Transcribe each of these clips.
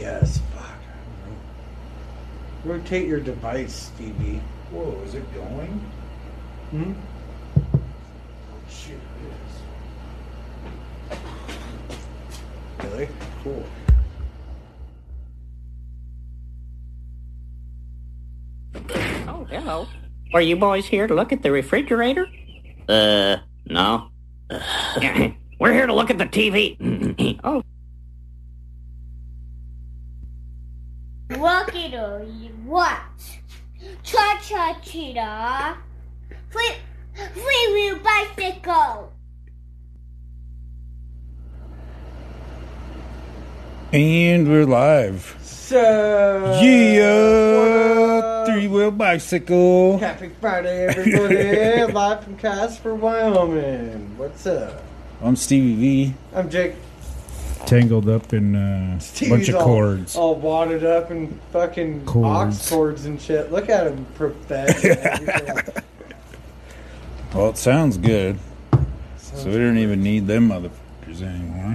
guess. Fuck. I don't know. Rotate your device, Stevie. Whoa, is it going? Hmm? Oh, shit, it Really? Cool. Oh, hello. Are you boys here to look at the refrigerator? No. We're here to look at the TV. Oh. Walkie what? Cha-cha cheetah. Free-wheel bicycle. And we're live. So... Yeah! Three-wheel bicycle. Happy Friday, everybody. Live from Casper, Wyoming. What's up? I'm Stevie V. I'm Jake. Tangled up in a bunch of cords. All wadded up in fucking Cords. ox cords and shit. Look at him, professional. Well, it sounds good. So we don't even need them motherfuckers anymore.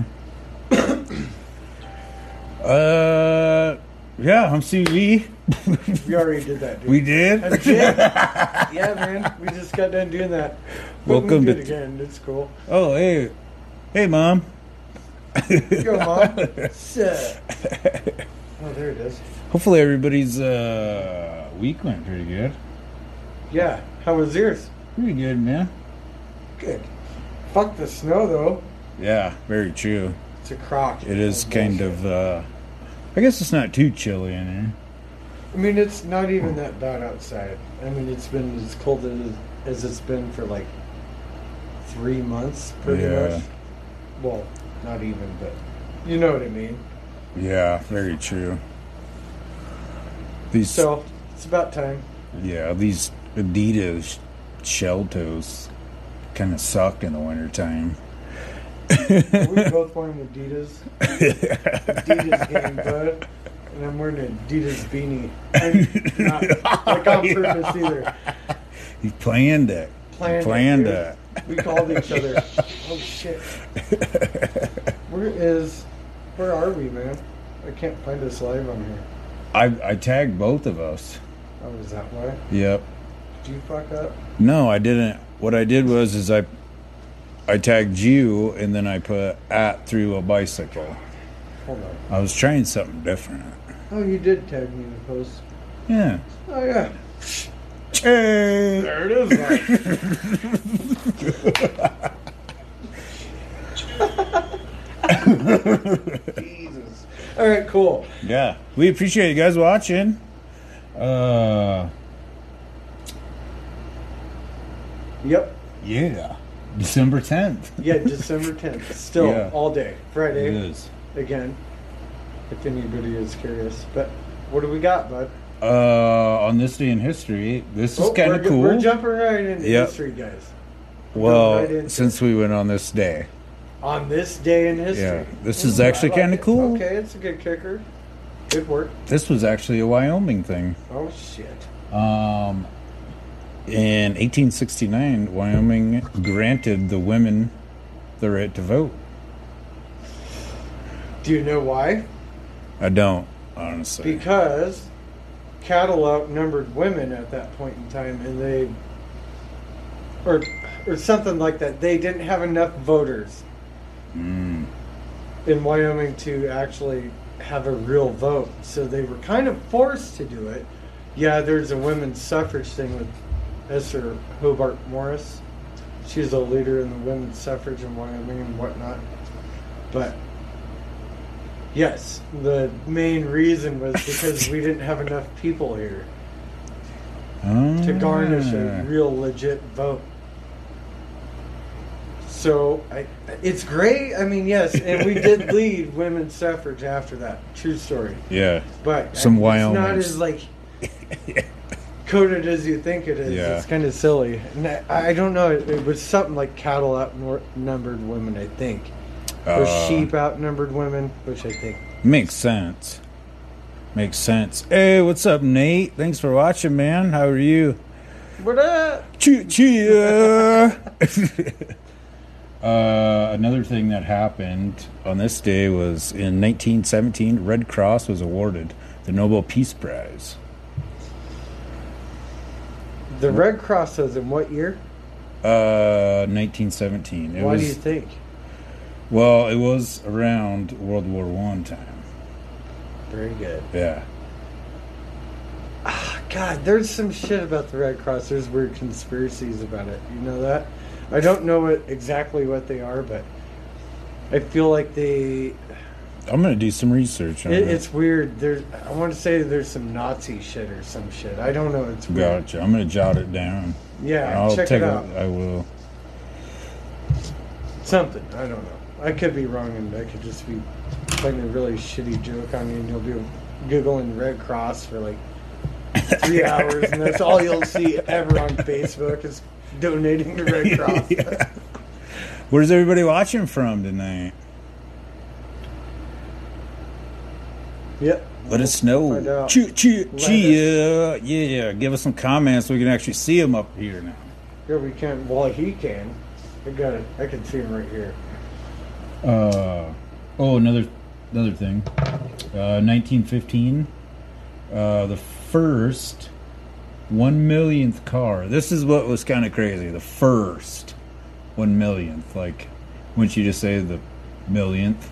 Yeah, I'm CV. We already did that, dude. We did? That's it. Yeah, man. We just got done doing that. But Welcome we to... did it again. It's cool. Oh, hey. Hey, Mom. Go, Mom. Sit. Oh, there it is. Hopefully everybody's week went pretty good. Yeah. How was yours? Pretty good, man. Good. Fuck the snow, though. Yeah, very true. It's a crock. It is kind of, I guess it's not too chilly in here. I mean, it's not even that bad outside. I mean, it's been as cold as it's been for like 3 months, pretty much. Well, not even, but you know what I mean. Yeah, very true. So, it's about time. Yeah, these Adidas shell toes kind of suck in the wintertime. We both wearing Adidas. Adidas game, bud. And I'm wearing an Adidas beanie. I'm not like on purpose either. You planned it. Planned it. We called each other. Oh shit. Where are we, man? I can't find us live on here. I tagged both of us. Oh, is that why? Yep. Did you fuck up? No, I didn't. What I did was I tagged you and then I put through a bicycle. Hold on. I was trying something different. Oh, you did tag me in the post. Yeah. Oh, yeah. Hey. There it is. Jesus. All right, cool. Yeah. We appreciate you guys watching. Yep. Yeah. December 10th. Yeah, December 10th. Still, Yeah. all day. Friday. It is. Again, if anybody is curious. But what do we got, bud? On this day in history, this is kind of cool. We're jumping right into Yep. history, guys. Well, right into since we went on this day. On this day in history. Yeah, this is actually I like kind of it. cool. Okay, it's a good kicker. Good work. This was actually a Wyoming thing. Oh, shit. In 1869, Wyoming granted the women the right to vote. Do you know why? I don't, honestly. Because cattle outnumbered women at that point in time, and they, or something like that. They didn't have enough voters in Wyoming to actually have a real vote, so they were kind of forced to do it. Yeah, there's a women's suffrage thing with Esther Hobart Morris. She's a leader in the women's suffrage in Wyoming and whatnot. But yes, the main reason was because we didn't have enough people here to garnish a real legit vote. So it's great. I mean, yes, and we did lead women's suffrage after that. True story. Yeah. But Some it's Wyomings. not as like coded as you think it is. Yeah. It's kind of silly. And I don't know. It was something like cattle outnumbered women, I think. Or sheep outnumbered women, which I think makes sense. Makes sense. Hey, what's up, Nate? Thanks for watching, man. How are you? What up? Cheer. Another thing that happened on this day was in 1917, Red Cross was awarded the Nobel Peace Prize. The Red Cross was in what year? 1917. Why do you think? Well, it was around World War I time. Very good. Yeah. God, there's some shit about the Red Cross. There's weird conspiracies about it. You know that? I don't know exactly what they are, but I feel like I'm going to do some research on it. It's weird. I want to say there's some Nazi shit or some shit. I don't know. It's weird. Gotcha. I'm going to jot it down. Yeah, check it out. I will. Something. I don't know. I could be wrong, and I could just be playing a really shitty joke on you, and you'll be Googling Red Cross for like 3 hours, and that's all you'll see ever on Facebook is donating to Red Cross. Yeah. Where's everybody watching from tonight? Yep. Let us know. Cheer. Yeah. Give us some comments so we can actually see them up here now. Yeah, we can. Well, he can. I got it. I can see him right here. Another thing. 1915. The first 1,000,000th car. This is what was kind of crazy. The first 1,000,000th. Like, wouldn't you just say the millionth?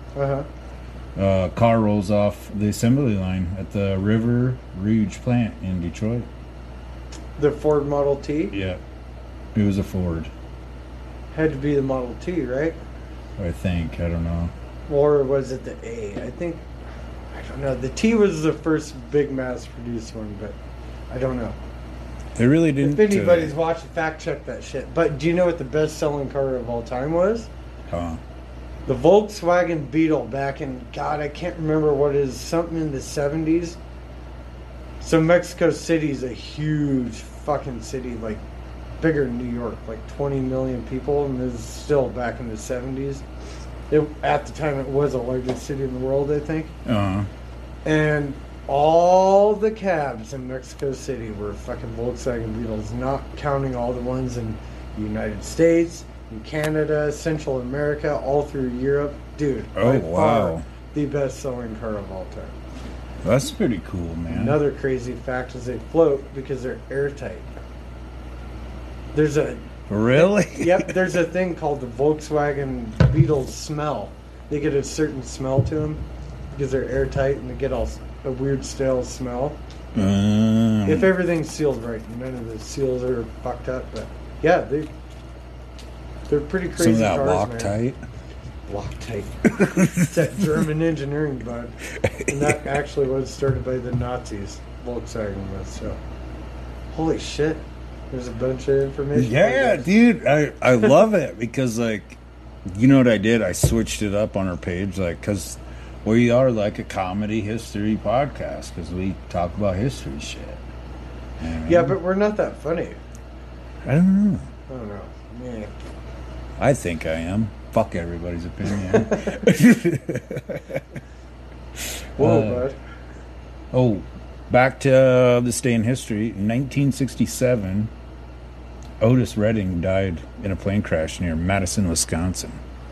Car rolls off the assembly line at the River Rouge plant in Detroit. The Ford Model T? Yeah. It was a Ford. Had to be the Model T, right? I think. I don't know. Or was it the A? I think. I don't know. The T was the first big mass-produced one, but I don't know. They really didn't. If anybody's watching, fact check that shit. But do you know what the best-selling car of all time was? Huh? The Volkswagen Beetle back in, God, I can't remember what it is, something in the 70s. So Mexico City's a huge fucking city, like bigger than New York, like 20 million people, and this is still back in the 70s. At the time, it was the largest city in the world, I think. And all the cabs in Mexico City were fucking Volkswagen Beetles, not counting all the ones in the United States, in Canada, Central America, all through Europe. Dude, by far the best-selling car of all time. That's pretty cool, man. Another crazy fact is they float because they're airtight. There's a... Really? Yep, there's a thing called the Volkswagen Beetle smell. They get a certain smell to them because they're airtight and they get a weird stale smell. If everything's sealed right, none of the seals are fucked up. But yeah, they're pretty crazy. Some of that cars, Loctite. Man. Loctite. It's that German engineering bud, and that actually was started by the Nazis. Volkswagen was. So, holy shit. There's a bunch of information. Yeah, dude, I love it because, like, you know what I did? I switched it up on our page, like, because we are like a comedy history podcast because we talk about history shit. You know? Yeah, but we're not that funny. I don't know. Man. I think I am. Fuck everybody's opinion. Whoa, bud. Back to this day in history. In 1967, Otis Redding died in a plane crash near Madison, Wisconsin.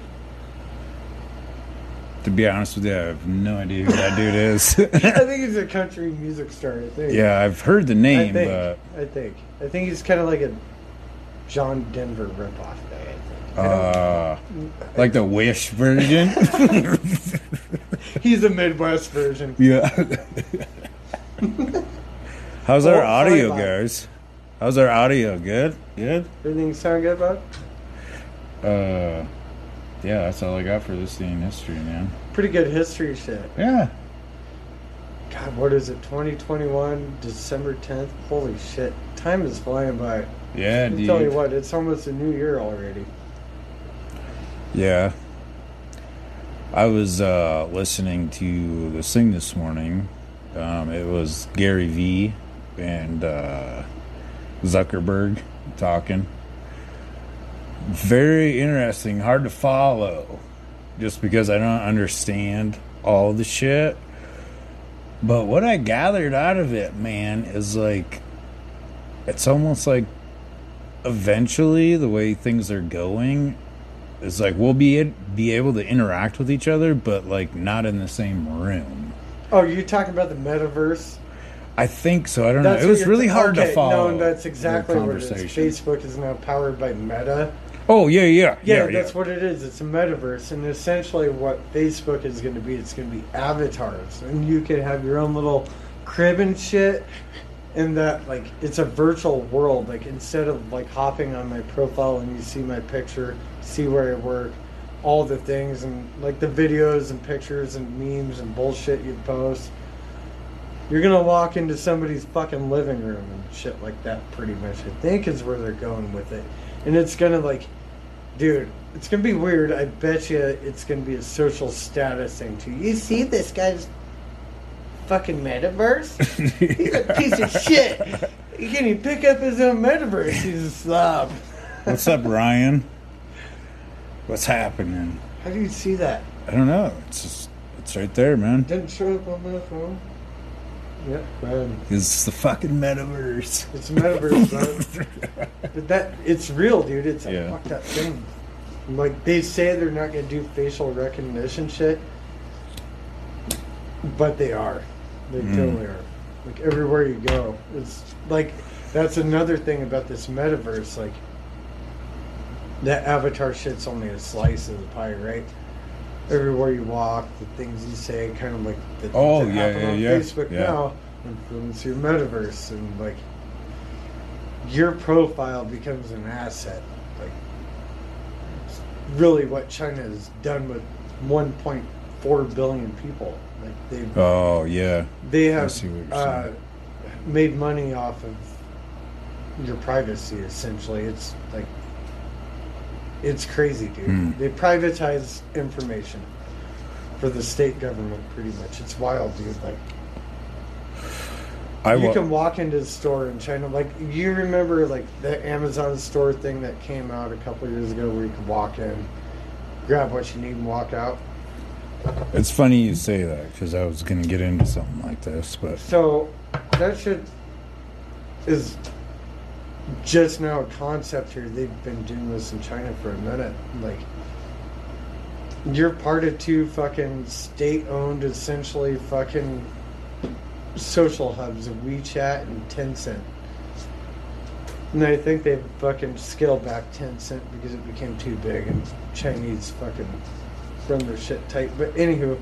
To be honest with you, I have no idea who that dude is. I think he's a country music star, I think. Yeah, I've heard the name, but... I think he's kind of like a John Denver ripoff guy, like the Wish version? He's the Midwest version. Yeah. How's our audio, guys? How's our audio? Good? Everything sound good, bud? Yeah, that's all I got for this day in history, man. Pretty good history shit. Yeah. God, what is it? 2021, December 10th? Holy shit. Time is flying by. Yeah, dude. I'll tell you what, it's almost a new year already. Yeah. I was listening to this thing this morning. It was Gary Vee and Zuckerberg talking. Very interesting, hard to follow, just because I don't understand all the shit. But what I gathered out of it, man, is like, it's almost like eventually the way things are going, It's like we'll be able to interact with each other, but like not in the same room. Oh, you're talking about the metaverse? I think so. I don't know. That's It what was you're really hard to follow. No, that's exactly the what it is. conversation. Facebook is now powered by Meta. Oh, yeah. That's what it is. It's a metaverse. And essentially what Facebook is going to be, it's going to be avatars. And you can have your own little crib and shit. And that, like, it's a virtual world. Like, instead of, like, hopping on my profile and you see my picture, see where I work, all the things, and, like, the videos and pictures and memes and bullshit you post, you're going to walk into somebody's fucking living room and shit like that, pretty much, I think is where they're going with it. And it's going to, like, dude, it's going to be weird. I bet you it's going to be a social status thing, too. You see this guy's fucking metaverse? He's a piece of shit. He can't even pick up his own metaverse. He's a slob. What's up, Ryan? What's happening? How do you see that? I don't know. It's right there, man. Didn't show up on my phone. Yep, man. It's the fucking metaverse. It's a metaverse, man. But it's real, dude. It's a fucked up thing. Like, they say they're not going to do facial recognition shit, but they are. They totally are. Like, everywhere you go. It's like, that's another thing about this metaverse. Like, that avatar shit's only a slice of the pie, right? Everywhere you walk, the things you say, kind of like the things that happen on Facebook now influence your metaverse, and like your profile becomes an asset. Like, it's really what China has done with 1.4 billion people. Like they have made money off of your privacy. Essentially, it's like. It's crazy, dude. They privatize information for the state government, pretty much. It's wild, dude. Like, you can walk into the store in China. Like, you remember, like, the Amazon store thing that came out a couple of years ago where you could walk in, grab what you need, and walk out? It's funny you say that, because I was going to get into something like this, but... So, that shit is... just now a concept here. They've been doing this in China for a minute. Like, you're part of two fucking state-owned, essentially fucking social hubs of WeChat and Tencent. And I think they've fucking scaled back Tencent because it became too big and Chinese fucking run their shit tight. But anywho,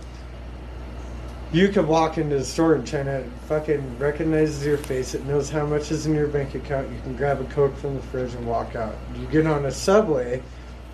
you could walk into the store in China, it fucking recognizes your face, it knows how much is in your bank account, you can grab a Coke from the fridge and walk out. You get on a subway,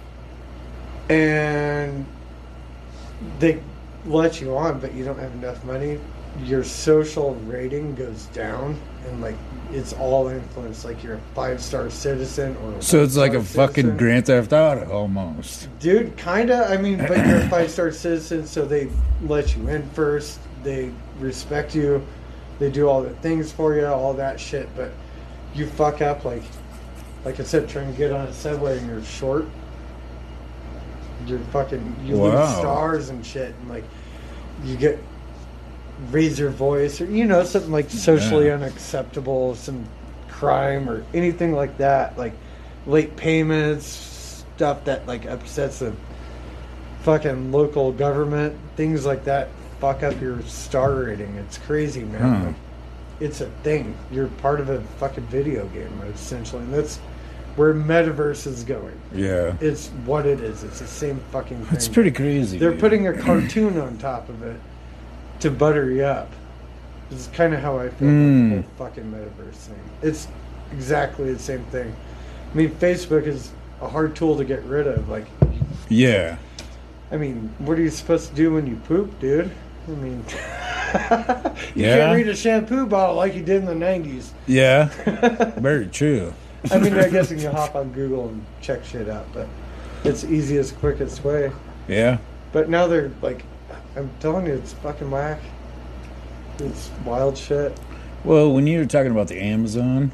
and they let you on, but you don't have enough money, your social rating goes down, and like, it's all influenced, like you're a 5-star citizen or so it's like a fucking citizen. Grand Theft Auto almost. Dude, kinda. I mean, but you're a 5-star citizen, so they let you in first. They respect you. They do all the things for you, all that shit. But you fuck up, like I said, trying to get on a subway and you're short. You're fucking, you lose stars and shit, and like you get raise your voice, or something like socially unacceptable, some crime or anything like that, like late payments, stuff that like upsets the fucking local government, things like that fuck up your star rating. It's crazy, man. Like, it's a thing. You're part of a fucking video game, essentially, and that's where metaverse is going. Yeah, it's what it is. It's the same fucking thing. It's pretty crazy. They're dude. putting a cartoon on top of it to butter you up. This is kind of how I feel about the whole fucking metaverse thing. It's exactly the same thing. I mean, Facebook is a hard tool to get rid of. Like, I mean, what are you supposed to do when you poop, dude? I mean, you can't read a shampoo bottle like you did in the 90s. Yeah, very true. I mean, I guess you can hop on Google and check shit out, but it's the easiest, quickest way. Yeah. But now they're like, I'm telling you, it's fucking whack. It's wild shit. Well, when you were talking about the Amazon,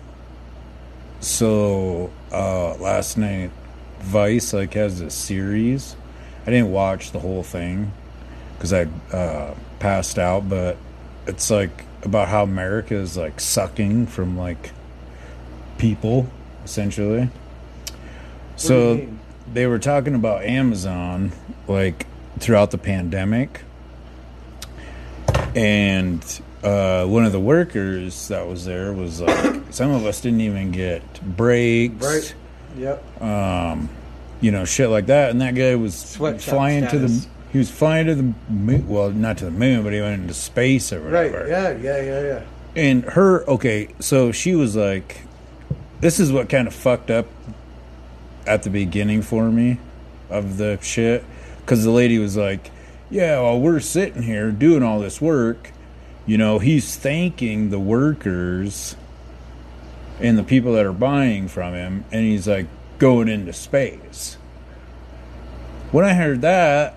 so last night, Vice has this series. I didn't watch the whole thing because I passed out, but it's like about how America is like sucking from like people, essentially. So they were talking about Amazon, like, throughout the pandemic. And one of the workers that was there was like, some of us didn't even get breaks. Right. Yep. You know, shit like that. And that guy was Sweatshop flying status. he was flying to the moon. Well, not to the moon, but he went into space or Right. whatever. Yeah. And okay, so she was like, this is what kind of fucked up at the beginning for me of the shit. Because the lady was like, yeah, while we're sitting here doing all this work, you know, he's thanking the workers and the people that are buying from him, and he's like going into space. When I heard that,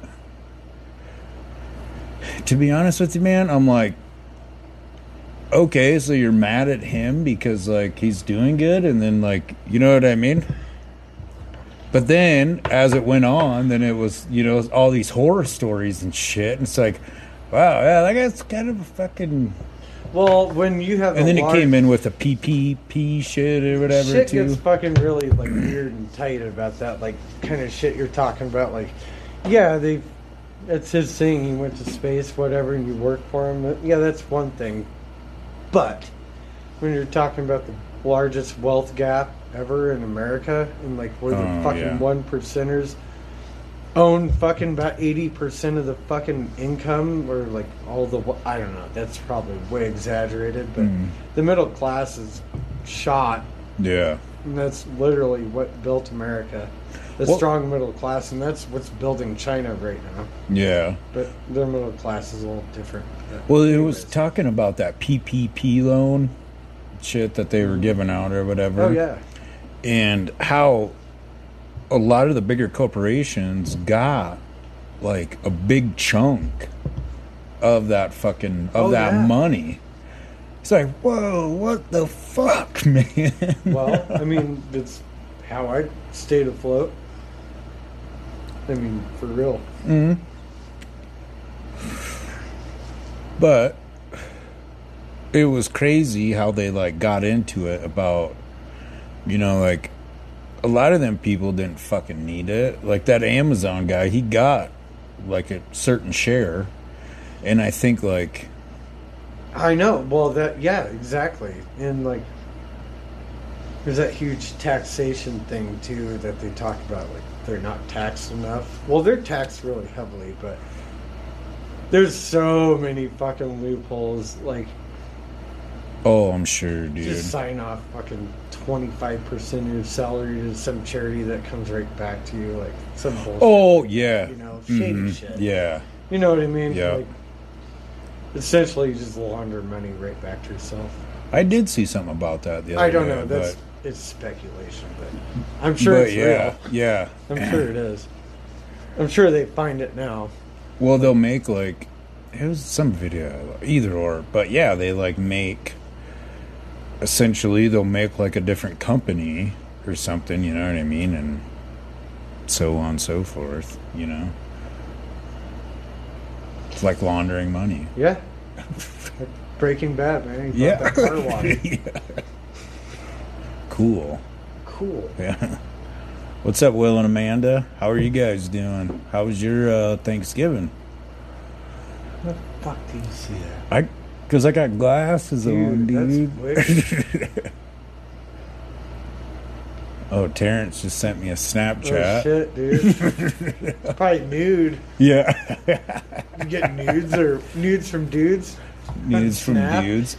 to be honest with you, man, I'm like, okay, so you're mad at him because, like, he's doing good, and then, like, you know what I mean? But then, as it went on, then it was, you know, all these horror stories and shit, and it's like, wow, yeah, that guy's kind of a fucking... Well, when you have, and then it came in with the PPP shit or whatever, shit too. gets fucking really like weird and tight about that, like kind of shit you're talking about. Like, yeah, it's his thing. He went to space, whatever, and you work for him. Yeah, that's one thing. But when you're talking about the largest wealth gap ever in America, and like where the fucking one percenters own fucking about 80% of the fucking income, or like all the, I don't know, that's probably way exaggerated, but the middle class is shot. Yeah. And that's literally what built America. The strong middle class, and that's what's building China right now. Yeah. But their middle class is a little different. Well, it was talking about that PPP loan shit that they were giving out or whatever. Oh, yeah. And how a lot of the bigger corporations got like a big chunk of that fucking money. It's like, whoa, what the fuck, man? Well, I mean, that's how I stayed afloat. I mean, for real. Mm-hmm. But it was crazy how they like got into it about, you know, like a lot of them people didn't fucking need it. Like that Amazon guy, he got like a certain share, and I think like, I know. Well, yeah, exactly. And like, there's that huge taxation thing too that they talk about. Like, they're not taxed enough. Well, they're taxed really heavily, but there's so many fucking loopholes. Like, oh, I'm sure, dude. just sign off fucking 25% of your salary to some charity that comes right back to you, like some bullshit. Oh, yeah. You know, shady shit. Yeah. You know what I mean? Yeah. Like, essentially, you just launder money right back to yourself. I did see something about that the other I don't day, know. but It's speculation, but I'm sure it's real. Yeah. I'm sure it is. I'm sure they find it now. Well, they'll make like, it was some video, either or, but yeah, they like make, essentially they'll make like a different company or something, you know what I mean, and so on and so forth, you know. It's like laundering money. Yeah. Breaking Bad, man. You Yeah. bought that car wash. Yeah. Cool. Cool. Yeah. What's up, Will and Amanda? How are you guys doing? How was your Thanksgiving? How the fuck do you see that? Because I got glasses on, dude. That's weird. Oh, Terrence just sent me a Oh, Snapchat. shit, dude. Probably nude. Yeah. You get nudes from dudes? Nudes from Snap? dudes.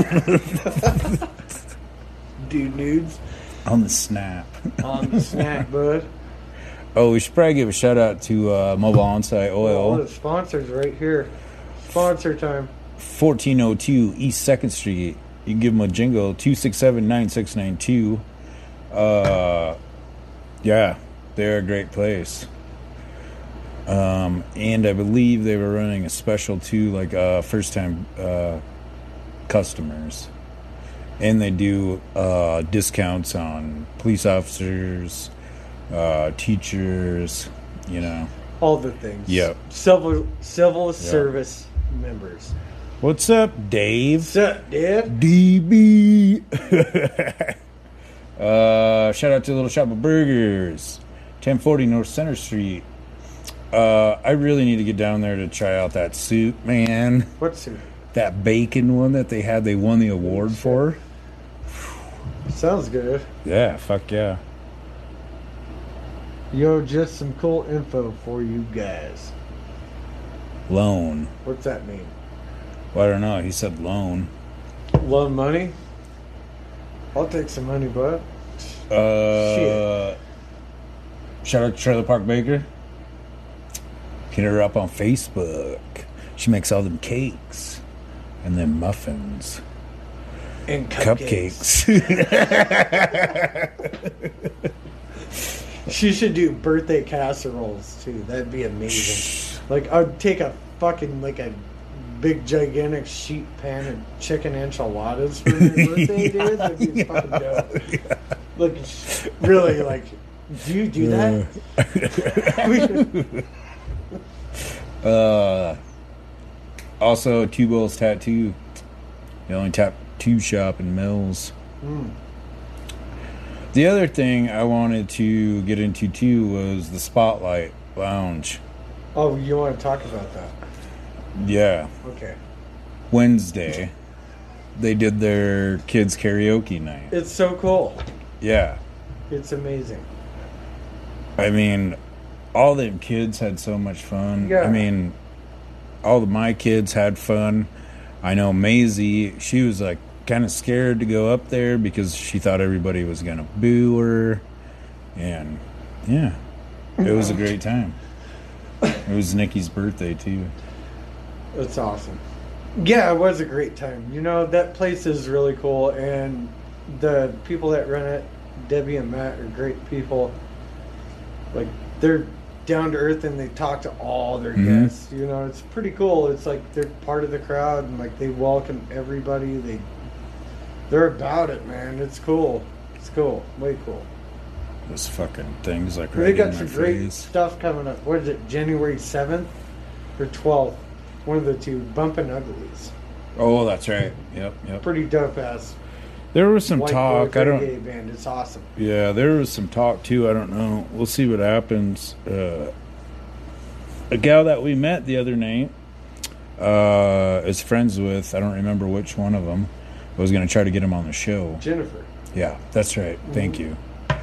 Dude nudes On the Snap. on the Snap, bud. Oh, we should probably give a shout out to Mobile On-Site All Oil. the sponsors right here. Sponsor time. 1402 East 2nd Street. You can give them a jingle, 267-9692. Yeah, they're a great place. And I believe they were running a special too, like first time customers. And they do discounts on police officers, teachers, you know. All the things. Yep. Civil service members. What's up, Dave? What's up, Dad? DB. Shout out to Little Shop of Burgers. 1040 North Center Street. I really need to get down there to try out that soup, man. What soup? That bacon one that they won the award for. Sounds good. Yeah, fuck yeah. Yo, just some cool info for you guys. Loan. What's that mean? Well, I don't know. He said loan. Loan money? I'll take some money, bud. Shit. Shout out to Trailer Park Baker. Hit her up on Facebook. She makes all them cakes and then muffins. And Cupcakes. She should do birthday casseroles too. That'd be amazing. Like I'd take a fucking like a big gigantic sheet pan of chicken enchiladas for your birthday, dude. That'd be fucking dope. Yeah. Like really, like do you do that? Also, Two Bulls Tattoo, the only tattoo shop in Mills. The other thing I wanted to get into too was the Spotlight Lounge. Oh, you want to talk about that? Yeah, Okay. Wednesday they did their kids karaoke night. It's so cool. Yeah, It's amazing. I mean, all them kids had so much fun. Yeah. I mean, all of my kids had fun. I know Maisie, she was like kind of scared to go up there because she thought everybody was going to boo her. And yeah, it was a great time. It was Nikki's birthday too. It's awesome. Yeah, it was a great time. You know, that place is really cool, and the people that run it, Debbie and Matt, are great people. Like, they're down to earth and they talk to all their guests. You know, it's pretty cool. It's like they're part of the crowd and like they welcome everybody. They're about it, man. It's cool. It's cool. Way cool. Those fucking things like They right got in some my great face. stuff coming up. What is it, January 7th or 12th? One of the two. Bumpin' Uglies. Oh, that's right. Yep. Pretty dope ass. There was some white talk. boy I don't. reggae band. It's awesome. Yeah, there was some talk too. I don't know. We'll see what happens. A gal that we met the other night is friends with, I don't remember which one of them. I was going to try to get him on the show. Jennifer. Yeah, that's right. Thank you.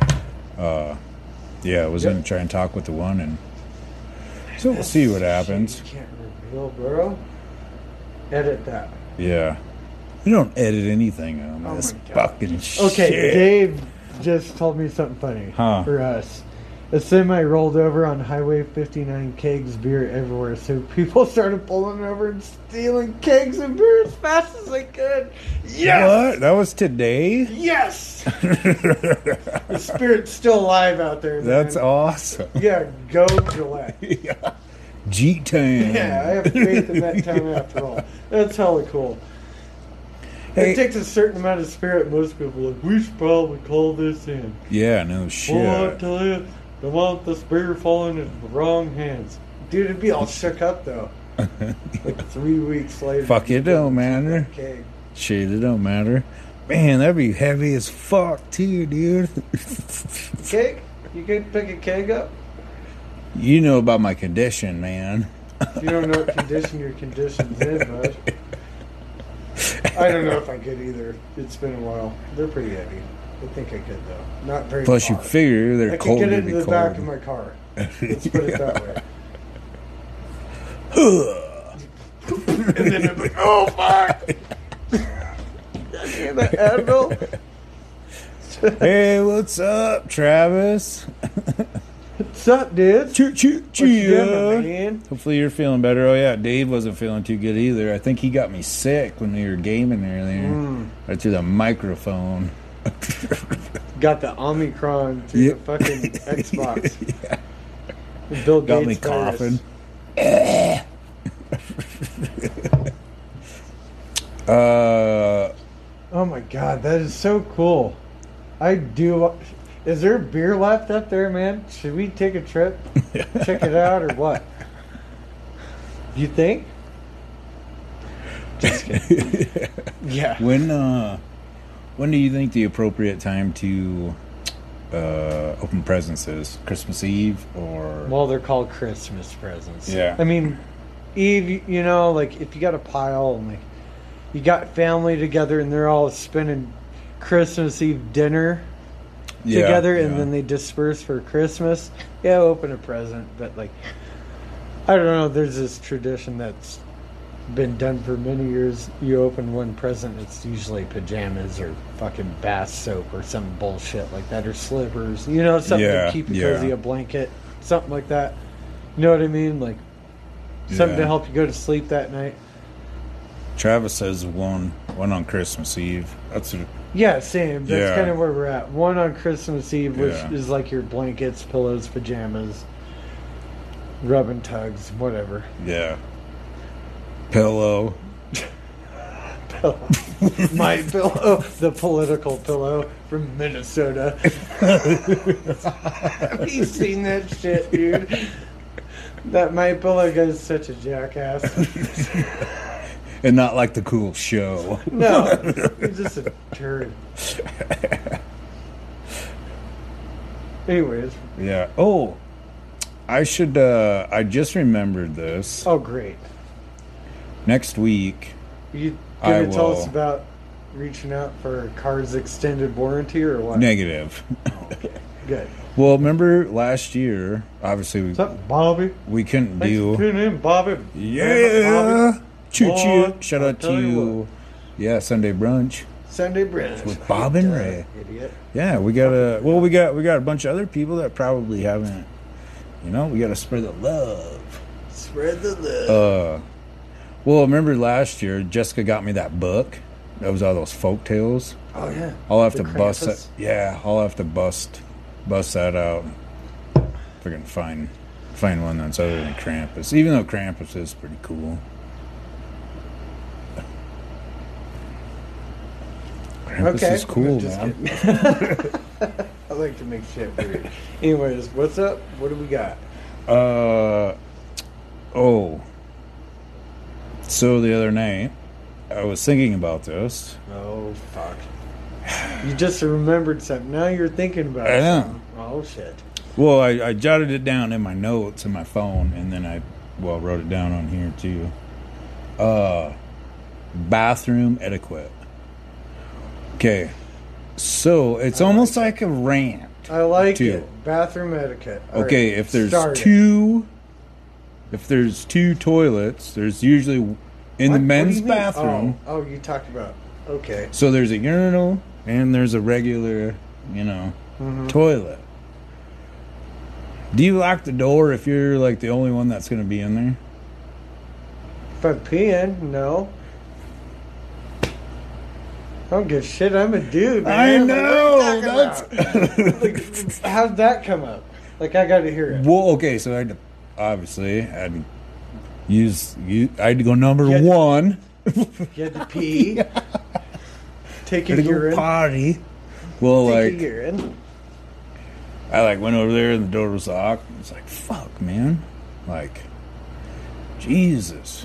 Yeah, I was going to try and talk with the one, and so we'll see what happens. You can't reveal, bro. Edit that. Yeah. We don't edit anything on Oh this my God. fucking shit. Okay, Dave just told me something funny for us. A semi rolled over on Highway 59, kegs, beer everywhere. So people started pulling over and stealing kegs and beer as fast as they could. Yes! What? That was today? Yes! The spirit's still alive out there, man. That's awesome. Yeah, go Gillette. Yeah. G-Town. Yeah, I have faith in that town after all. That's hella cool. Hey. It takes a certain amount of spirit. Most people are like, we should probably call this in. Yeah, no shit. Well, I tell you, don't want the spear falling in the wrong hands. Dude, it'd be all shook up, though. Like 3 weeks later. Fuck, it don't matter. Okay. Shit, it don't matter. Man, that'd be heavy as fuck, too, dude. Keg? You could pick a keg up? You know about my condition, man. You don't know what condition your condition's in, bud. I don't know if I could either. It's been a while. They're pretty heavy. I think I could, though. Not very Plus, far. you figure they're I could cold get to into be the cold. back of my car. Let's put it that way. And then I'm like, oh, fuck! Damn it, Admiral. Hey, what's up, Travis? What's up, dude? Choo choo What you doing, choo. man? Hopefully you're feeling better. Oh yeah, Dave wasn't feeling too good either. I think he got me sick when we were gaming earlier. Right through the microphone. Got the Omicron through Yeah. the fucking Xbox. Yeah. Bill Got Gates me coughing. virus. Oh my god, that is so cool. I do. Is there beer left up there, man? Should we take a trip? Check it out or what? You think? Just kidding. Yeah. When do you think the appropriate time to open presents is? Christmas Eve or? Well, they're called Christmas presents. Yeah. I mean, Eve, you know, like if you got a pile and like you got family together and they're all spending Christmas Eve dinner together and then they disperse for Christmas, yeah, open a present. But like, I don't know, there's this tradition that's been done for many years. You open one present, it's usually pajamas or fucking bath soap or some bullshit like that, or slippers, you know, something to keep you cozy, a blanket, something like that. You know what I mean? Like something to help you go to sleep that night. Travis says one on Christmas Eve. That's same. That's kind of where we're at. One on Christmas Eve, which is like your blankets, pillows, pajamas, rub and tugs, whatever. Yeah. Pillow. My pillow, the political pillow from Minnesota. Have you seen that shit, dude? That My Pillow guy's such a jackass. And not like the cool show. No, he's just a turd. Anyways. Yeah. Oh, I should, I just remembered this. Oh, great. Next week, You gonna tell us about reaching out for a car's extended warranty or what? Negative. Oh, okay, good. Well, remember last year, obviously What's up, Bobby? we couldn't Thanks do. for tuning in, Bobby. Yeah. Bobby. Choo choo. Boy, Shout I'll out tell you to, Sunday brunch. Sunday brunch With Bob and Ray. Idiot. Yeah, we got a bunch of other people that probably haven't, we got to spread the love. Spread the love. Well, remember last year, Jessica got me that book. That was all those folk tales. Oh yeah. I'll have The to bust Krampus? that. Yeah, I'll have to bust that out. If I can find one that's other than Krampus. Even though Krampus is pretty cool. Krampus is cool, I'm just man. kidding. I like to make shit weird. Anyways, what's up? What do we got? So the other night, I was thinking about this. Oh fuck! You just remembered something. Now you're thinking about I know. something. Oh shit! Well, I jotted it down in my notes in my phone, and then I wrote it down on here too. Bathroom etiquette. Okay, so it's almost like a rant. I like too. it. Bathroom etiquette. All Okay, right, if there's start it. two toilets, there's usually in the What? What do men's you mean? bathroom. Oh, you talked about. Okay. So there's a urinal and there's a regular, toilet. Do you lock the door if you're like the only one that's going to be in there? If I'm peeing, no. I don't give a shit. I'm a dude, man. I Like, know. what are you talking about? Like, how'd that come up? Like, I got to hear it. Well, okay, so I had to go number Yeah. one. You had to pee. Take a I had to go urine. potty. Well, Take like a urine. I went over there and the door was locked. It's like, fuck, man. Like, Jesus.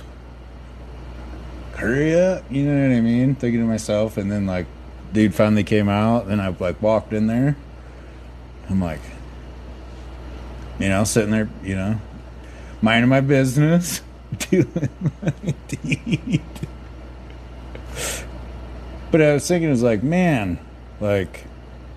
Hurry up. You know what I mean? Thinking to myself. And then, like, dude finally came out. And I, walked in there. I'm like, sitting there, minding my business. Doing my deed. But I was thinking, it was like, man, like,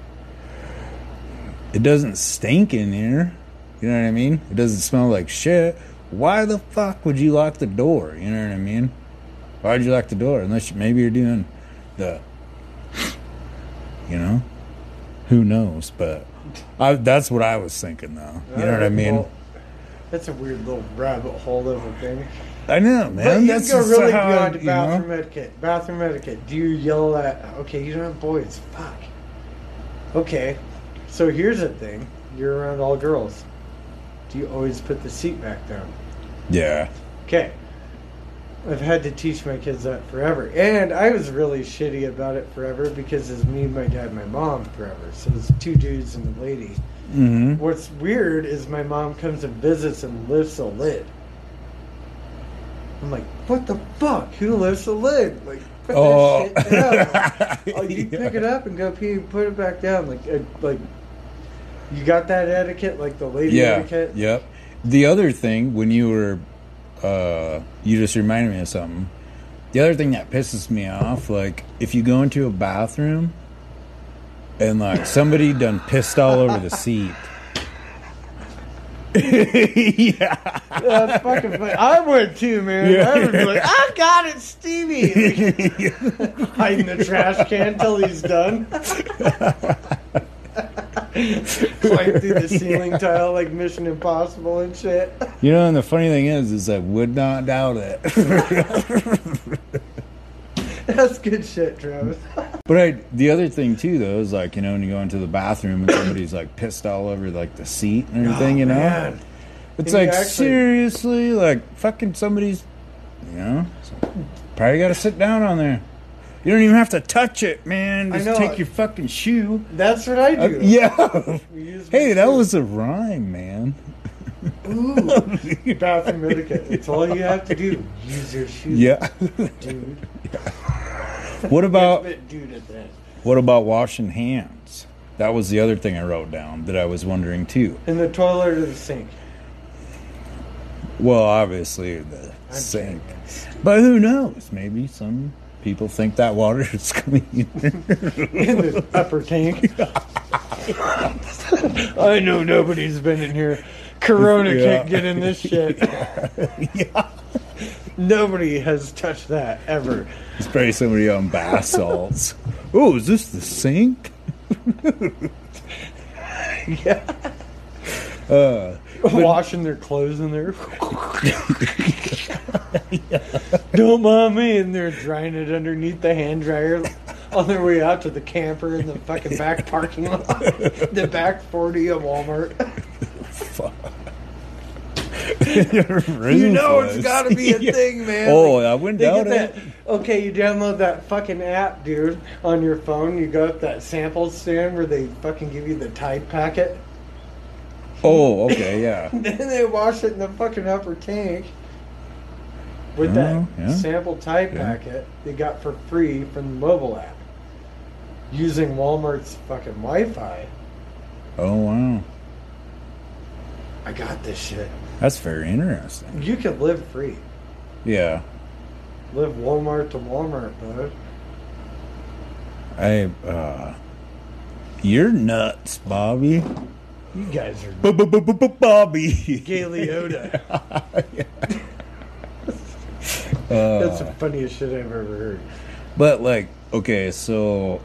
it doesn't stink in here. You know what I mean? It doesn't smell like shit. Why the fuck would you lock the door? You know what I mean? Why'd you lock the door? Unless maybe you're doing the, who knows? But that's what I was thinking, though. You know what I mean? Well, that's a weird little rabbit hole of a thing. I know, man. But you That's go just really how, beyond bathroom etiquette. Bathroom etiquette. Do you yell at? Okay, you don't have boys. Fuck. Okay, so here's the thing. You're around all girls. Do you always put the seat back down? Yeah. Okay. I've had to teach my kids that forever. And I was really shitty about it forever because it's me, my dad, my mom forever. So it's two dudes and a lady. Mm-hmm. What's weird is my mom comes and visits and lifts a lid. I'm like, what the fuck? Who lifts a lid? Like, put that shit down. Oh, you pick it up and go pee and put it back down. Like You got that etiquette, like the lady etiquette? Yep. The other thing, when you were, you just reminded me of something. The other thing that pisses me off, like, if you go into a bathroom and, like, somebody done pissed all over the seat. Yeah. That's fucking funny. I would too, man. Yeah. I would be like, I got it, Stevie. Like, hiding the trash can till he's done. Climb through the ceiling tile like Mission Impossible and shit. You know, and the funny thing is I would not doubt it. That's good shit, Travis. But the other thing too, though, is like, you know, when you go into the bathroom and somebody's like pissed all over like the seat and everything, you know, Man. it's And like you actually- seriously, like fucking somebody's, you know, probably got to sit down on there. You don't even have to touch it, man. I Just know. take your fucking shoe. That's what I do. Yeah. We use Hey, my that shoe. was a rhyme, man. Ooh, bathroom etiquette. It's all you have to do. Use your shoes, Yeah. dude. What about Dude at that. what about washing hands? That was the other thing I wrote down that I was wondering too. In the toilet or the sink? Well, obviously the I'm sink. kidding. But who knows? Maybe some people think that water is coming in. In the upper tank. I know nobody's been in here. Corona Yeah. can't get in this shit. Yeah. Nobody has touched that ever. It's probably somebody on bath salts. Oh, is this the sink? Yeah. Washing their clothes in there. Don't mind me. And they're drying it underneath the hand dryer on their way out to the camper in the fucking back parking lot. The back 40 of Walmart. You know it's got to be a thing, man. Oh, Like, I wouldn't they doubt get it. that. Okay, you download that fucking app, dude, on your phone. You go up that sample stand where they fucking give you the Tide packet. Oh, okay, yeah. Then they wash it in the fucking upper tank with that Oh, yeah. sample Tide Yeah. packet they got for free from the mobile app using Walmart's fucking Wi-Fi. Oh, wow. I got this shit. That's very interesting. You can live free. Yeah. Live Walmart to Walmart, bud. You're nuts, Bobby. You guys are Bobby. Gay Liotta. That's the funniest shit I've ever heard. But like, okay, so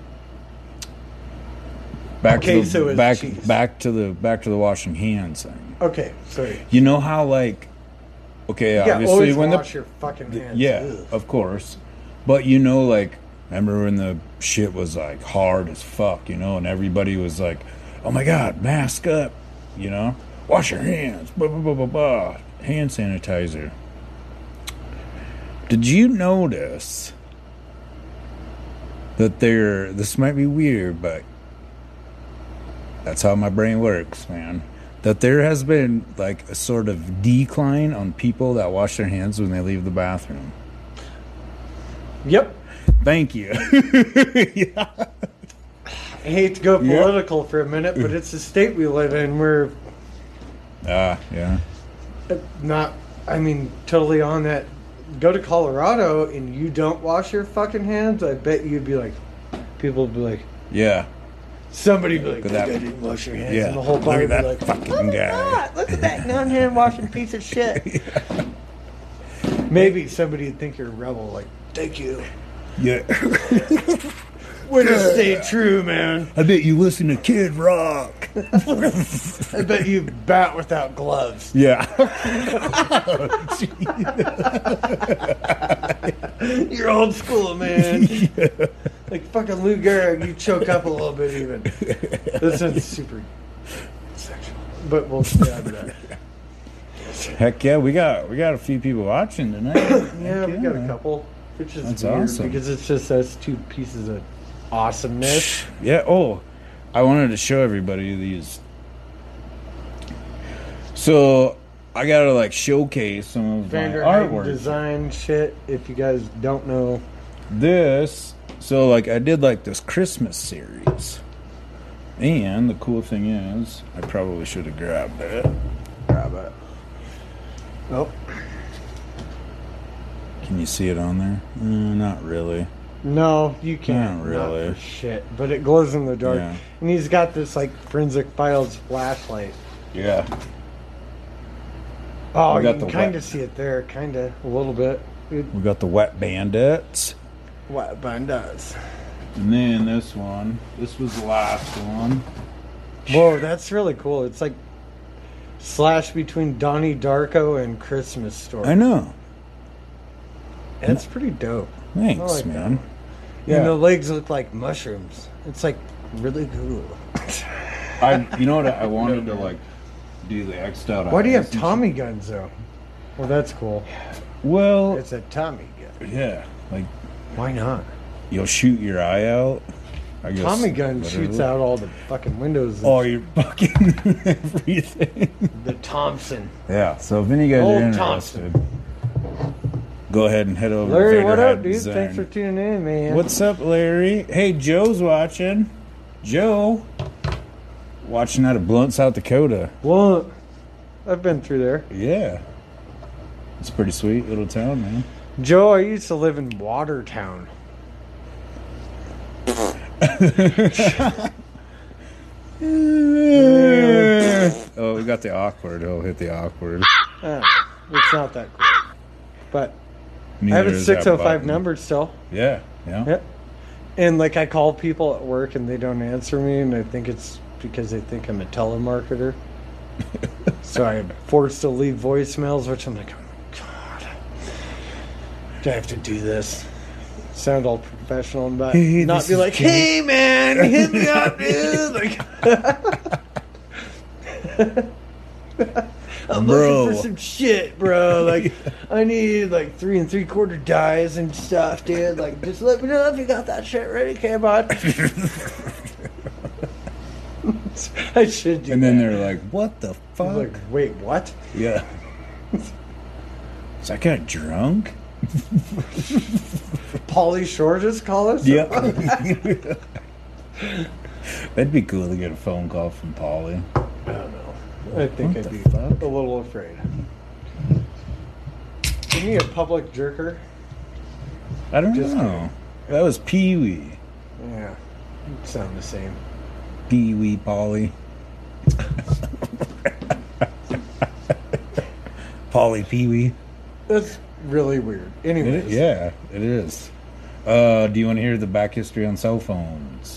back Queso to is cheese. back to the washing hands thing. Okay, sorry. You know how like, okay, Yeah, obviously always when wash your fucking hands. yeah, Ugh. of course, but you know, like, remember when the shit was like hard as fuck, you know, and everybody was like, oh my god, mask up, you know, wash your hands, blah blah blah blah blah, hand sanitizer. Did you notice that this might be weird, but that's how my brain works, man. That there has been like a sort of decline on people that wash their hands when they leave the bathroom. Yep. Thank you. Yeah. I hate to go political for a minute, but it's the state we live in. We're Yeah. not, I mean, totally on that. Go to Colorado and you don't wash your fucking hands, I bet you'd be like, people would be like, Yeah. somebody would be like, Look that at guy that. didn't wash your hands. Yeah. And the whole Look party at would be that like, fucking oh my guy. God, look at that non-hand washing piece of shit. Maybe somebody would think you're a rebel, like, thank you. Yeah. Way to stay true, man. I bet you listen to Kid Rock. I bet you bat without gloves. Yeah. You're old school, man. Like fucking Lou Gehrig, you choke up a little bit even. This is super sexual. But we'll stay out of that. Heck yeah, we got a few people watching tonight. Yeah, Heck we got a couple. Which is That's weird awesome. because it's just us two pieces of awesomeness. Yeah. Oh, I wanted to show everybody these. So I gotta like showcase some of my Vander Eyck artwork. design shit. If you guys don't know, This. So like I did like this Christmas series And the cool thing is, I probably should have grabbed it. Grab it. Oh, Can you see it on there? Not really. no, you can't. Not really. Not for shit, but it glows in the dark. Yeah. And he's got this like Forensic Files flashlight. Yeah. Oh, We you got can the kind wet- of see it there, kind of a little bit. We got the Wet Bandits. What Bun does. And then this one. This was the last one. Whoa, that's really cool. It's like slash between Donnie Darko and Christmas Story. I know. That's pretty dope. Thanks, I like that man. Yeah. And the legs look like mushrooms. It's like really cool. You know what? I wanted to like do the X'd out. Why do you eyes have and Tommy guns though? Well, that's cool. shit. Well, It's a Tommy gun. yeah. Like Why not? you'll shoot your eye out. I guess. Tommy gun literally. shoots out all the fucking windows. And all your fucking everything. the Thompson. Yeah. So if any of you guys Old are Thompson. interested, go ahead and head over to Larry, Vader what up, Hat dude? Design. Thanks for tuning in, man. What's up, Larry? Hey, Joe's watching. Joe, watching out of Blunt, South Dakota. Well, I've been through there. Yeah. It's a pretty sweet little town, man. Joe, I used to live in Watertown. Oh, we got the awkward. Oh, hit the awkward. It's not that cool. But I have a Neither is that 605 button. number still. Yeah, yeah. Yep. And like I call people at work and they don't answer me, and I think it's because they think I'm a telemarketer. So I'm forced to leave voicemails, which I'm like, oh my god, do I have to do this? Sound all professional and but Hey, not this be is like, Jimmy. hey man, hit me up, dude. Like, I'm Bro. looking for some shit, bro. Like, I need like 3 3/4 dies and stuff, dude. Like, just let me know if you got that shit ready, okay, bud? I should do And then that. they're like, what the I'm fuck? like, wait, what? Yeah. Is that guy drunk? Pauly Shore just call us? Yeah. That'd be cool to get a phone call from Polly. I don't know. I think What I'd the be fuck? a little afraid. Give me a public jerker. I don't Just know. That was Pee Wee. Yeah, sound the same. Pee Wee Polly. Polly Pee Wee. That's really weird. Anyways, Yeah, it is. Do you want to hear the back history on cell phones?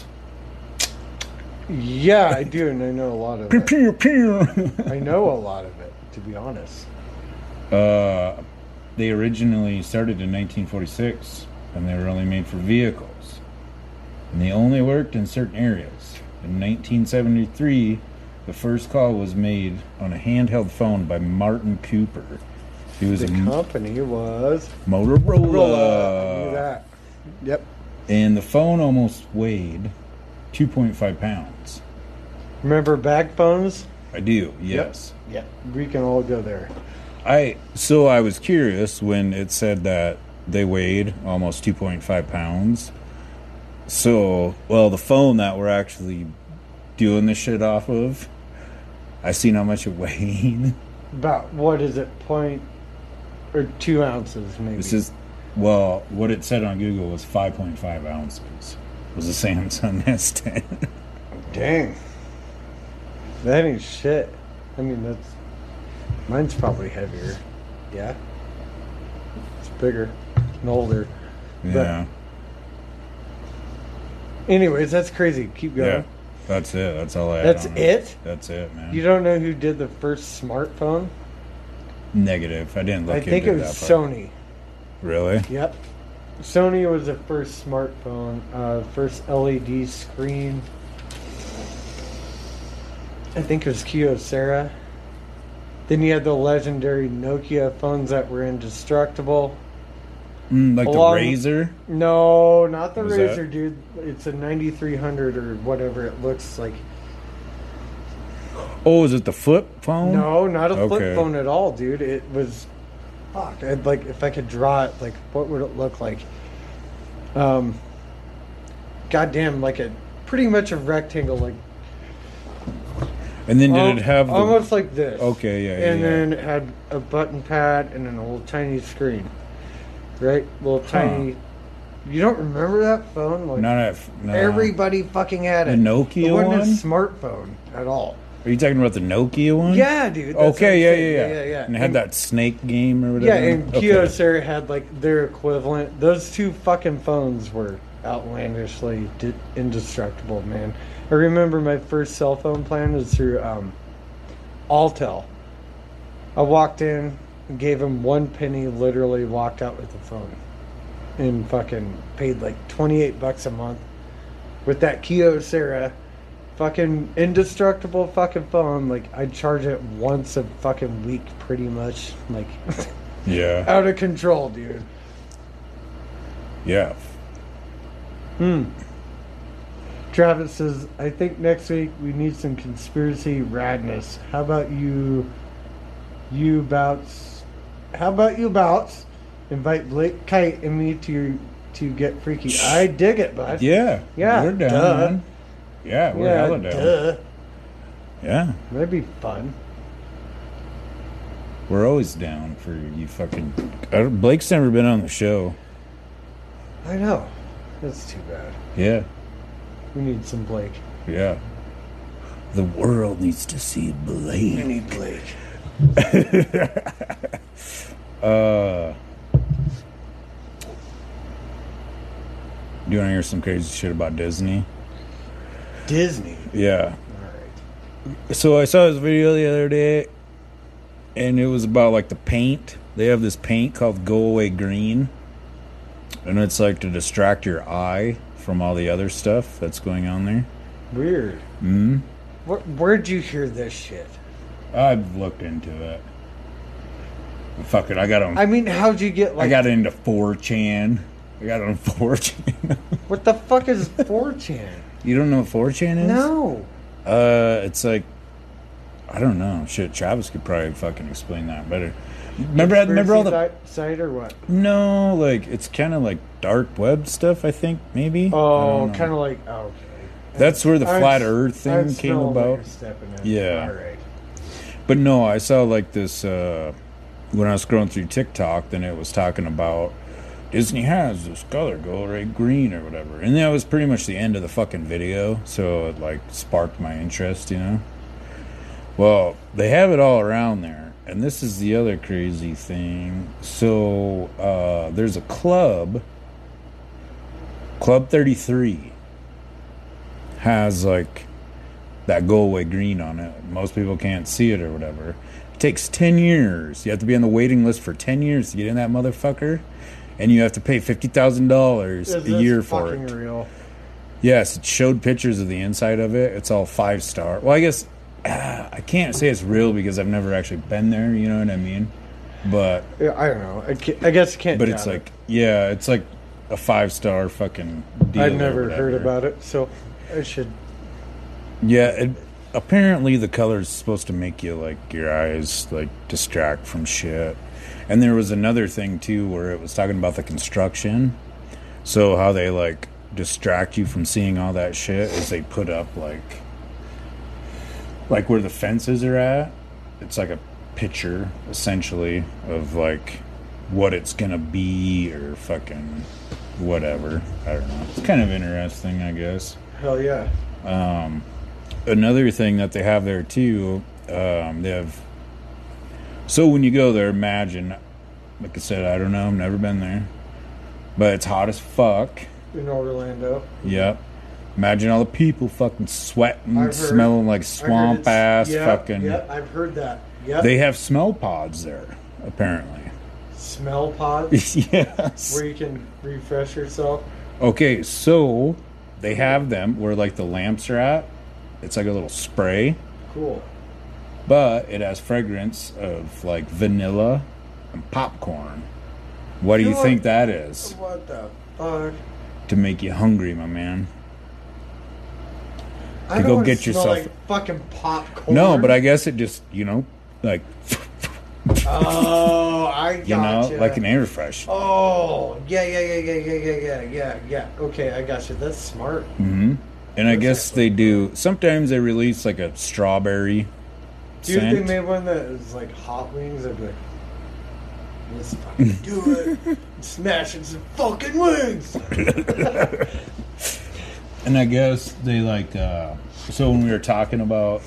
yeah, I do, and I know a lot of it. Pew, pew. I know a lot of it, to be honest. They originally started in 1946, and they were only made for vehicles. And they only worked in certain areas. In 1973, the first call was made on a handheld phone by Martin Cooper. He was The a company was Motorola. I knew that. Yep. And the phone almost weighed 2.5 pounds. Remember bag phones? I do, yes. Yep. We can all go there. So I was curious when it said that they weighed almost 2.5 pounds. So, well, the phone that we're actually doing this shit off of, I seen how much it weighed. About what is it? Point or 2 ounces, maybe. This is, well, what it said on Google was 5.5 ounces. It was a Samsung S10. Dang. That ain't shit. I mean, that's mine's probably heavier. Yeah. It's bigger and older. Yeah. Anyways, that's crazy. Keep going. Yeah. That's it. That's all I had. That's on it? That's it, man. You don't know who did the first smartphone? Negative. I didn't look I think it into was that part. Sony. Really? Yep. Sony was the first smartphone, first LED screen. I think it was Kyocera. Then you had the legendary Nokia phones that were indestructible. Like Along- the Razor? No, not the What is Razor, that? dude. It's a 9300 or whatever it looks like. Oh, is it the flip phone? No, not a flip Okay. phone at all, dude. It was, fuck. I'd like if I could draw it, like what would it look like? Goddamn, like a pretty much a rectangle, like And then did it have the... almost like this? Okay, yeah, And yeah. then it had a button pad and then a little tiny screen, right? Little tiny. You don't remember that phone? Like, No. everybody fucking had The it. Nokia it wasn't one? a smartphone at all. Are you talking about the Nokia one? Yeah, dude. that's what Okay, I'm saying. yeah. And it had that snake game or whatever. Yeah, and Okay. Kyocera had like their equivalent. Those two fucking phones were outlandishly indestructible, man. I remember my first cell phone plan was through Altel. I walked in, gave him 1 penny, literally walked out with the phone, and fucking paid like $28 a month with that Kyocera fucking indestructible fucking phone. Like, I'd charge it once a fucking week, pretty much. Like, Yeah. out of control, dude. Yeah. Travis says, I think next week we need some conspiracy radness. How about you Bouts? How about you Bouts? Invite Blake, Kite, and me to get freaky. I dig it, bud. Yeah. Yeah, We're down, duh. man. Yeah, we're hella down. duh. Yeah. That'd be fun. We're always down for you fucking... Blake's never been on the show. I know. That's too bad. Yeah. We need some Blake. Yeah. The world needs to see Blake. We need Blake. Do you want to hear some crazy shit about Disney? Disney. Yeah. Alright. So I saw this video the other day, and it was about like the paint. They have this paint called Go Away Green, and it's like to distract your eye from all the other stuff that's going on there. Weird. Mm-hmm. Where'd you hear this shit? I've looked into it. Fuck it, I got on. I mean, how'd you get like... I got into 4chan. I got on 4chan. What the fuck is 4chan? You don't know what 4chan is? No. It's like, I don't know. Shit, Travis could probably fucking explain that better. Remember all the... site or what? No, like, it's kind of like dark web stuff, I think, maybe. Oh, kind of like... Oh, okay. That's where the I'm flat s- Earth thing I'm came smelling what about. you're stepping in. Yeah. All right. But no, I saw like this, when I was scrolling through TikTok, then it was talking about Disney has this color, Go Away Green or whatever. And that was pretty much the end of the fucking video, so it like sparked my interest, you know? Well, they have it all around there. And this is the other crazy thing. So, there's a club, Club 33, has like that Go Away Green on it. Most people can't see it or whatever. It takes 10 years. You have to be on the waiting list for 10 years to get in that motherfucker. And you have to pay $50,000 a year for it. Real. Yes, it showed pictures of the inside of it. It's all 5-star. Well, I guess I can't say it's real because I've never actually been there. You know what I mean? But Yeah, I don't know. I guess you can't. but doubt it's it. like it's like a 5-star fucking deal. I've or never heard whatever. about it, so I should. Yeah, apparently the color's supposed to make you like your eyes like distract from shit. And there was another thing too where it was talking about the construction. So how they like distract you from seeing all that shit is they put up like where the fences are at. It's like a picture essentially of like what it's gonna be or fucking whatever. I don't know. It's kind of interesting, I guess. Hell yeah. Another thing that they have there too, they have. So when you go there, imagine, like I said, I don't know, I've never been there, but it's hot as fuck. In Orlando. Yep. Imagine all the people fucking sweating, I've heard- smelling like I heard swamp it's- ass, yeah, fucking. Yeah, I've heard that. Yeah. They have smell pods there, apparently. Smell pods Yes. where you can refresh yourself. Okay, so they have them where like the lamps are at. It's like a little spray. Cool. But it has fragrance of like vanilla and popcorn. What do you Sure. think that is? What the fuck? To make you hungry, my man. I To don't go wanna get smell yourself- like fucking popcorn. No, but I guess it just, like, Oh, I you know, gotcha. like an air freshener. Oh, yeah. Okay, I got you. That's smart. Mm-hmm. And I guess they do. Sometimes they release like a strawberry Dude, scent. they made one that is like hot wings. I'd be like, let's fucking do it. Smashing some fucking wings. And I guess they like, so when we were talking about,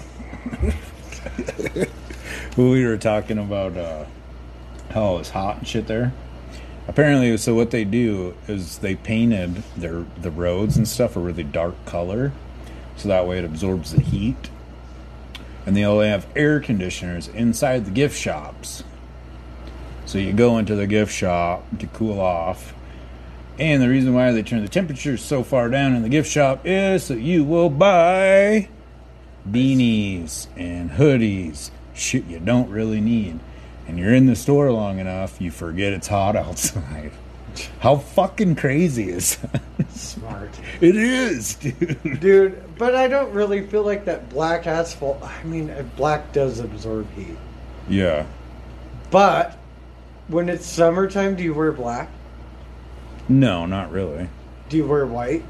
how it was hot and shit there, apparently, so what they do is they painted the roads and stuff a really dark color, so that way it absorbs the heat. And they only have air conditioners inside the gift shops. So you go into the gift shop to cool off. And the reason why they turn the temperatures so far down in the gift shop is so you will buy beanies and hoodies, shit you don't really need. And you're in the store long enough, you forget it's hot outside. How fucking crazy is that? Smart. It is, dude. Dude, but I don't really feel like that black asphalt. I mean, black does absorb heat. Yeah. But when it's summertime, do you wear black? No, not really. Do you wear white?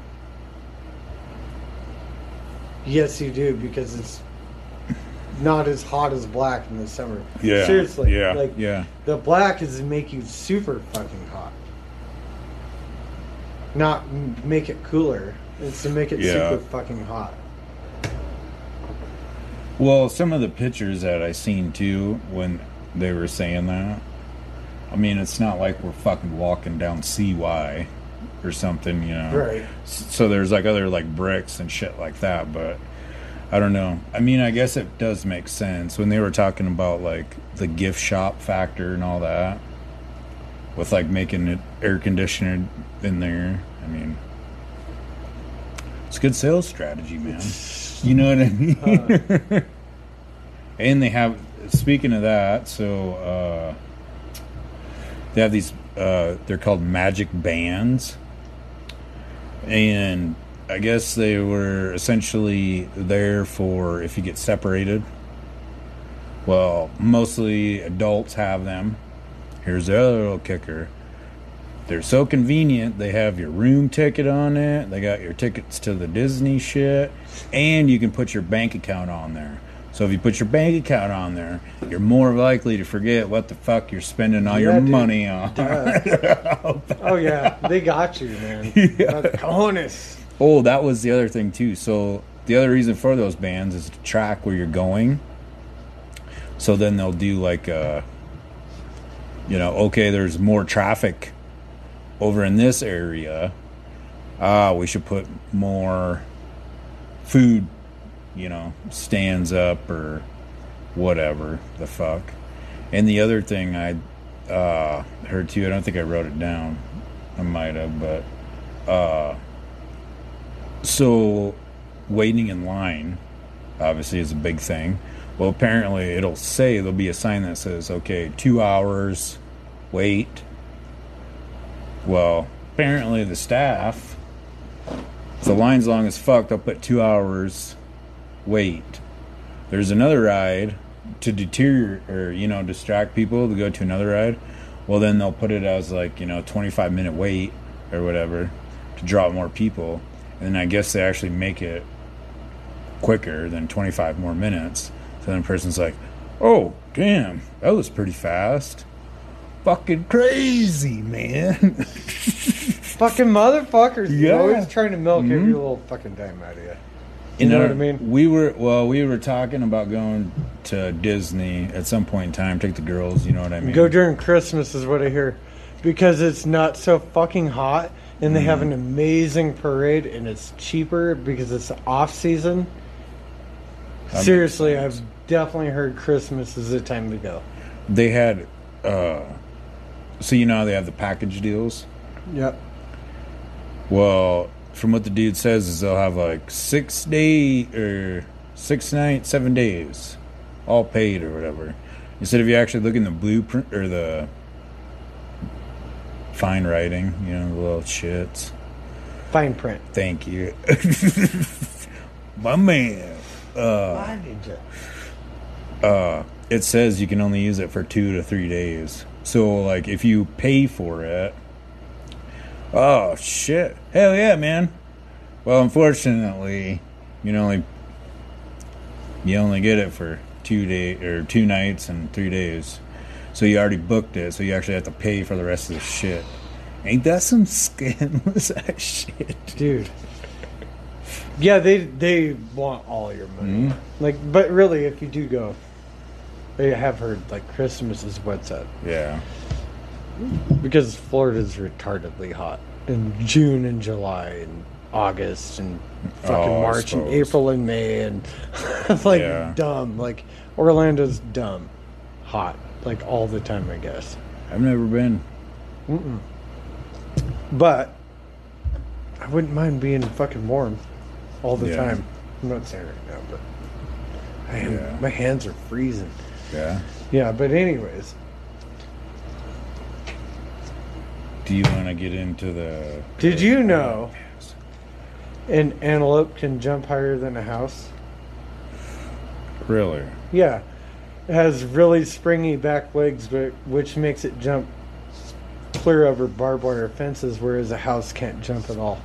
Yes, you do, because it's not as hot as black in the summer. Yeah. Seriously. Yeah. Like, yeah. the black is to make you super fucking hot. Not make it cooler. It's to make it Yeah. super fucking hot. Well, some of the pictures that I seen too when they were saying that, I mean, it's not like we're fucking walking down CY or something, you know. Right. So there's like other like bricks and shit like that, but I don't know. I mean, I guess it does make sense when they were talking about like the gift shop factor and all that, with like making it air conditioned in there. I mean, it's a good sales strategy, man. You know what I mean? And they have, speaking of that, so they have these, they're called magic bands. And I guess they were essentially there for if you get separated. Well, mostly adults have them. Here's the other little kicker. They're so convenient. They have your room ticket on it. They got your tickets to the Disney shit. And you can put your bank account on there. So if you put your bank account on there, you're more likely to forget what the fuck you're spending all your dude. money on. Oh, yeah. They got you, man. Yeah. Cojones. Oh, that was the other thing, too. So the other reason for those bands is to track where you're going. So then they'll do like, okay, there's more traffic over in this area. We should put more food, stands up or whatever the fuck. And the other thing I heard too, I don't think I wrote it down. I might have, but so waiting in line obviously is a big thing. Well, apparently it'll say, there'll be a sign that says, okay, 2 hours wait. Well, apparently the staff, if the line's long as fuck, they'll put 2 hours wait. There's another ride to deter or distract people to go to another ride. Well, then they'll put it as like 25-minute wait or whatever to draw more people. And then I guess they actually make it quicker than 25 more minutes. So then the person's like, oh, damn, that was pretty fast. Fucking crazy, man. Fucking motherfuckers. Yeah. You're always trying to milk every little fucking dime out of you. You know what I mean? We were talking about going to Disney at some point in time, take the girls, you know what I mean? Go during Christmas is what I hear. Because it's not so fucking hot and they have an amazing parade and it's cheaper because it's off season. That Seriously, I've definitely heard Christmas is the time to go. They had so how they have the package deals? Yep. Well, from what the dude says is they'll have like 6 nights, 7 days, all paid or whatever. Instead of you actually look in the blueprint or the fine writing, the little shits. Fine print. Thank you. My man. It says you can only use it for 2 to 3 days. So, like, if you pay for it, oh, shit. Hell yeah, man. Well, unfortunately, you only get it for 2 nights and 3 days. So you already booked it, so you actually have to pay for the rest of the shit. Ain't that some scandalous ass shit? Dude. Yeah, they want all your money. Like, but really, if you do go, I have heard, like, Christmas is what's up. Yeah. Because Florida's retardedly hot in June and July and August and fucking March and April and May and like dumb. Like Orlando's dumb hot like all the time, I guess. I've never been. But I wouldn't mind being fucking warm all the time. I'm not saying right now, but I am. My hands are freezing. Yeah. Yeah, but anyways. Do you want to get into the... Did you know an antelope can jump higher than a house? Really? Yeah. It has really springy back legs, which makes it jump clear over barbed wire fences, whereas a house can't jump at all.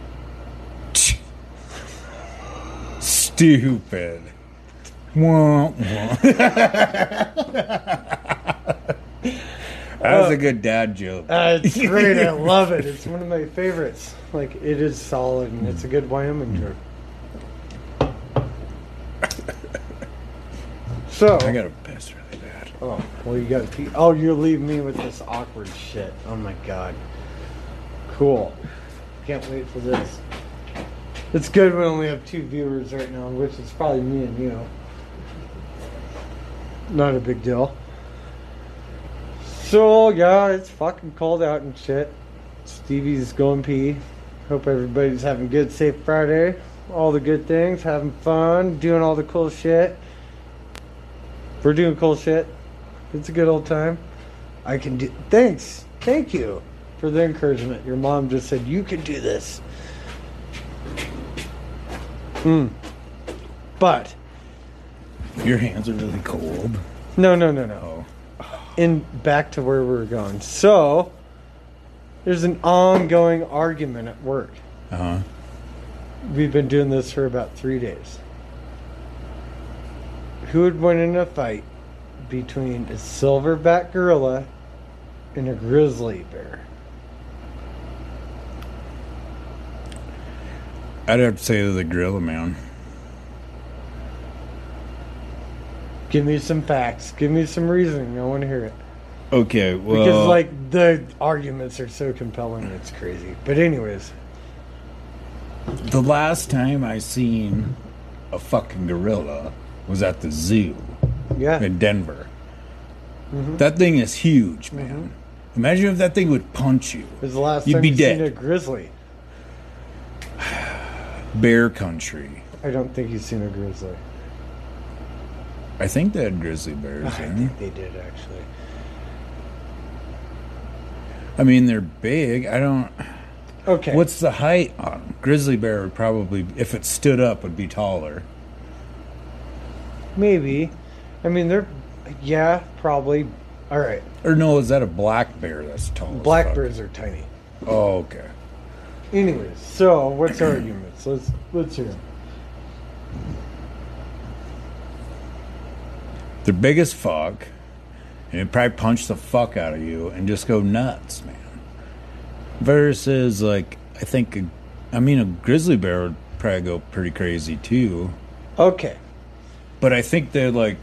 Stupid. Wah, wah. That was a good dad joke. It's great. I love it. It's one of my favorites. Like, it is solid, and it's a good Wyoming joke. So I got a piss really bad. Oh, well, you got to pee. Oh, you leave me with this awkward shit. Oh my god. Cool. Can't wait for this. It's good we only have 2 viewers right now, which is probably me and you. Not a big deal. So, yeah, it's fucking cold out and shit. Stevie's going pee. Hope everybody's having a good, safe Friday. All the good things, having fun, doing all the cool shit. We're doing cool shit. It's a good old time. I can do... Thanks. Thank you for the encouragement. Your mom just said, you can do this. But... Your hands are really cold. No. Oh. Back to where we were going. So, there's an ongoing argument at work. Uh-huh. We've been doing this for about 3 days. Who would win in a fight between a silverback gorilla and a grizzly bear? I'd have to say the gorilla, man. Give me some facts. Give me some reasoning. I want to hear it. Okay, well... Because, like, the arguments are so compelling, it's crazy. But anyways. The last time I seen a fucking gorilla was at the zoo in Denver. Mm-hmm. That thing is huge, man. Mm-hmm. Imagine if that thing would punch you. It was the last You'd time be you've dead. seen a grizzly. Bear country. I don't think you've seen a grizzly. I think they had grizzly bears. I think they did, actually. I mean, they're big. I don't... Okay. What's the height on them? Grizzly bear would probably, if it stood up, would be taller. Maybe. I mean, they're... Yeah, probably. All right. Or no, is that a black bear that's tall? Black bears are tiny. Oh, okay. Anyways, so what's our arguments? Let's hear them. They're big as fuck, and it'd probably punch the fuck out of you and just go nuts, man. Versus, like, I think, a grizzly bear would probably go pretty crazy too. Okay. But I think they're like...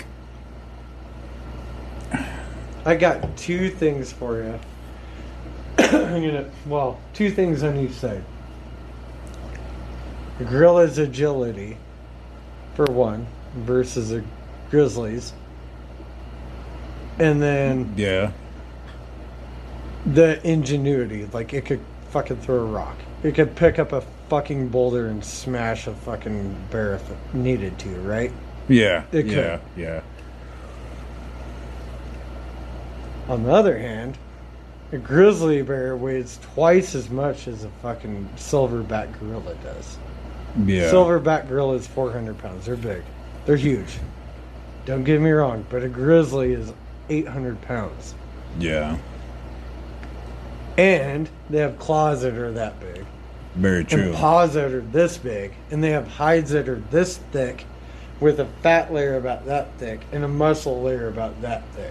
I got 2 things for you. Well, 2 things on each side. A gorilla's agility, for one, versus a grizzly's. And then Yeah. the ingenuity. Like, it could fucking throw a rock. It could pick up a fucking boulder and smash a fucking bear if it needed to, right? Yeah. It could. Yeah. On the other hand, a grizzly bear weighs twice as much as a fucking silverback gorilla does. Yeah. Silverback gorilla is 400 pounds. They're big. They're huge. Don't get me wrong, but a grizzly is 800 pounds. Yeah. And they have claws that are that big. Very true. and paws that are this big, and they have hides that are this thick, with a fat layer about that thick and a muscle layer about that thick.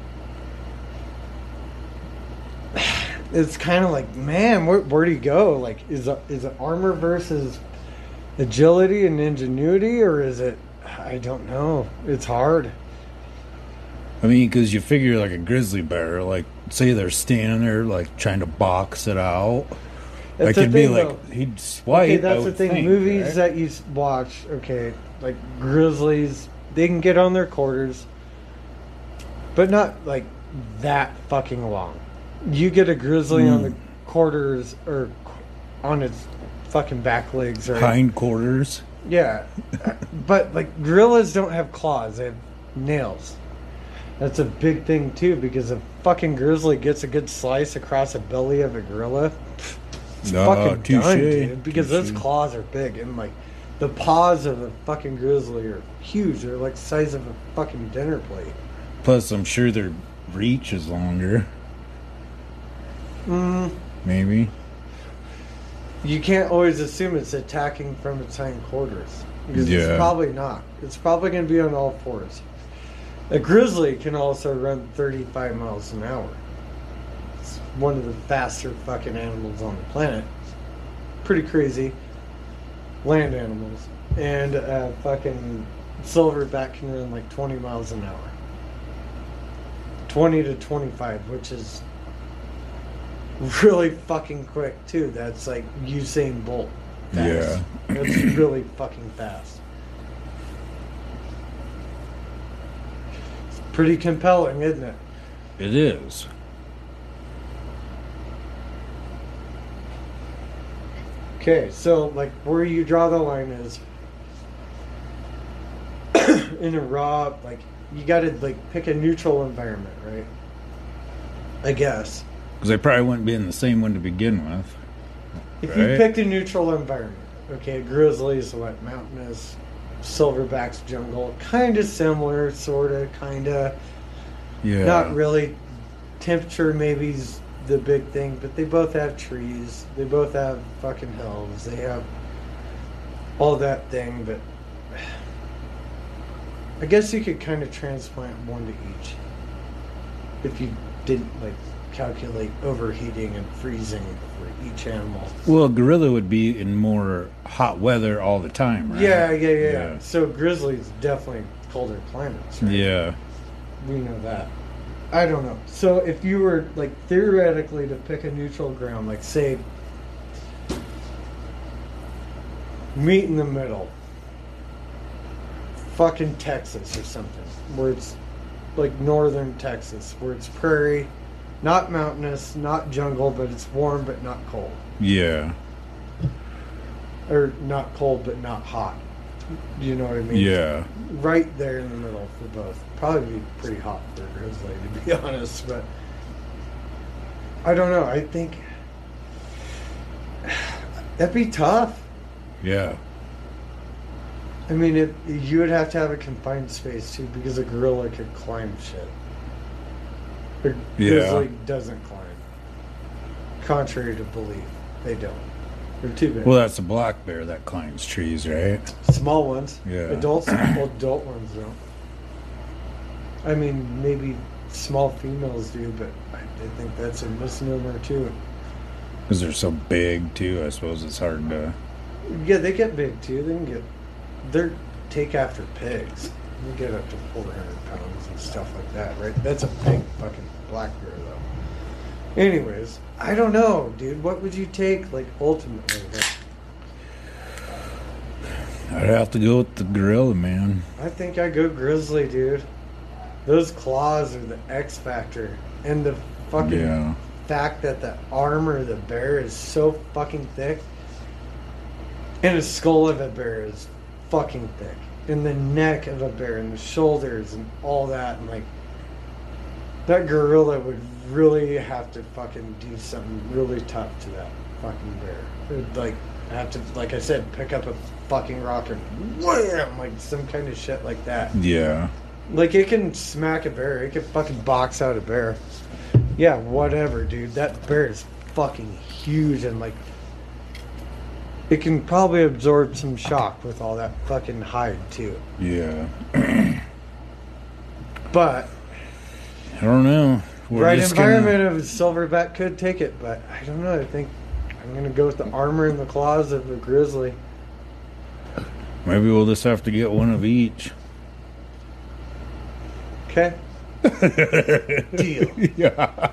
It's kind of like, man, where do you go? Like, is it armor versus agility and ingenuity, or is it? I don't know. It's hard. I mean, because you figure like a grizzly bear, like say they're standing there like trying to box it out. That's Like the it'd be thing, like though. he'd swipe. Okay, that's I the would thing. think, Movies right? that you watch, okay, like grizzlies, they can get on their quarters, but not like that fucking long. You get a grizzly on the quarters or on its fucking back legs, right? Hindquarters. Yeah, but like gorillas don't have claws; they have nails. That's a big thing too, because a fucking grizzly gets a good slice across the belly of a gorilla. It's fucking touche, done, dude. Because touche. those claws are big, and like the paws of a fucking grizzly are huge. They're like the size of a fucking dinner plate. Plus, I'm sure their reach is longer. Maybe. You can't always assume it's attacking from its hindquarters, because Yeah. it's probably not. It's probably going to be on all fours. A grizzly can also run 35 miles an hour. It's one of the faster fucking animals on the planet. Pretty crazy. Land animals. And fucking silverback can run like 20 miles an hour. 20 to 25, which is really fucking quick too. That's like Usain Bolt fast. Yeah. That's really fucking fast. It's pretty compelling, isn't it? It is. Okay, so like where you draw the line is in a raw, like you gotta like pick a neutral environment, right? I guess. Because they probably wouldn't be in the same one to begin with. If you Right. picked a neutral environment, okay, grizzlies, what, mountainous, silverbacks, jungle, kind of similar, sort of, kind of, Yeah. not really. Temperature maybe's the big thing, but they both have trees, they both have fucking hills, they have all that thing, but I guess you could kind of transplant one to each if you didn't like calculate overheating and freezing for each animal. Well, a gorilla would be in more hot weather all the time, right? Yeah. So grizzlies definitely colder climates, right? Yeah. We know that. I don't know. So if you were like theoretically to pick a neutral ground, like say meet in the middle, fucking Texas or something, where it's like northern Texas, where it's prairie, not mountainous, not jungle, but it's warm but not cold. Yeah. Or not cold but not hot. You know what I mean? Yeah. Right there in the middle for both. Probably be pretty hot for a grizzly, to be honest, but I don't know. I think that'd be tough. Yeah. I mean, you would have to have a confined space too, because a gorilla could climb shit. A Yeah. grizzly doesn't climb. Contrary to belief, they don't. They're too big. Well, that's a black bear that climbs trees, right? Small ones. Yeah. Adult ones don't. I mean, maybe small females do, but I think that's a misnomer too. Because they're so big, too. I suppose it's hard to... Yeah, they get big too. They're take after pigs. They get up to 400 pounds and stuff like that, right? That's a big fucking black bear, though. Anyways, I don't know, dude. What would you take, like, ultimately? Like, I'd have to go with the gorilla, man. I think I go grizzly, dude. Those claws are the X factor, and the fucking Yeah. fact that the armor of the bear is so fucking thick, and the skull of a bear is fucking thick, and the neck of a bear, and the shoulders, and all that, and like that gorilla would really have to fucking do something really tough to that fucking bear. It would, like, have to, like I said, pick up a fucking rock and wham, like some kind of shit like that. Yeah. Like, it can smack a bear. It can fucking box out a bear. Yeah, whatever, dude. That bear is fucking huge, and, like, It can probably absorb some shock with all that fucking hide, too. Yeah. But I don't know. Right environment of a silverback could take it, but I don't know. I think I'm going to go with the armor and the claws of a grizzly. Maybe we'll just have to get one of each. Okay. Deal. Yeah.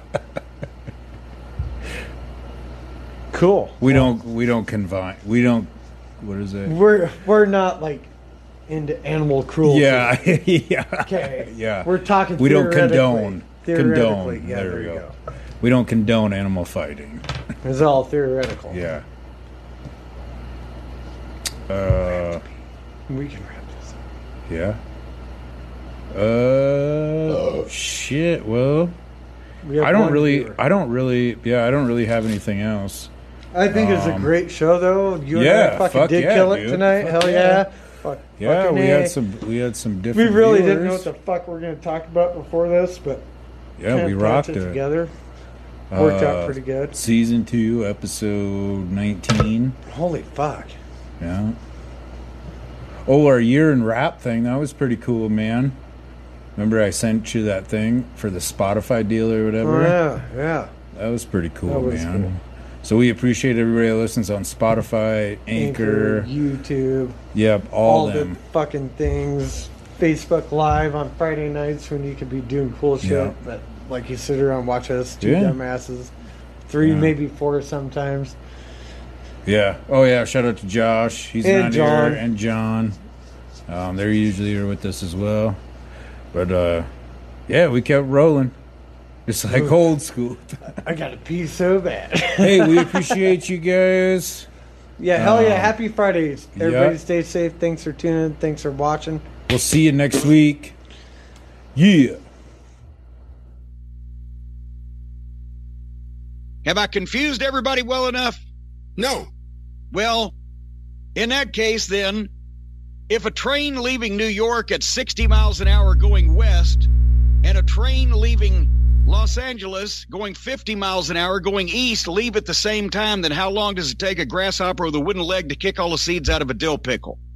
Cool. We don't confine. We don't. What is it? We're not like into animal cruelty. Yeah. Yeah. Okay. Yeah. We're talking. We don't condone. Theoretically. Condone. Yeah, there you go. We don't condone animal fighting. It's all theoretical. Yeah. We can wrap this up. Yeah. Shit. Well, We have I don't one really have anything else. I think it's a great show, though. You and I fucking did kill it dude. tonight. Fuck Hell yeah. Fuck, Yeah, fucking we A. had some We different. really viewers. didn't know what the fuck we're going to talk about before this, but Yeah, we rocked it together. Worked out pretty good. Season 2, episode 19. Holy fuck. Yeah. Oh, our year in rap thing, that was pretty cool, man. Remember I sent you that thing for the Spotify deal or whatever? Oh, yeah. That was pretty cool, That was man. cool. So we appreciate everybody that listens on Spotify, Anchor. YouTube. Yep, all them. the fucking things. Facebook Live on Friday nights when you could be doing cool shit. Yeah. But like you sit around and watch us, two Yeah. dumbasses. 3, maybe 4 sometimes. Yeah. Oh, yeah. Shout out to Josh. He's And not John. here. And John. They're usually here with us as well. But, yeah, we kept rolling. Just like old school. I got to pee so bad. Hey, we appreciate you guys. Yeah, hell yeah. Happy Fridays. Everybody yeah. stay safe. Thanks for tuning in. Thanks for watching. We'll see you next week. Yeah. Have I confused everybody well enough? No. Well, in that case, then, if a train leaving New York at 60 miles an hour going west and a train leaving Los Angeles going 50 miles an hour going east leave at the same time, then how long does it take a grasshopper with a wooden leg to kick all the seeds out of a dill pickle?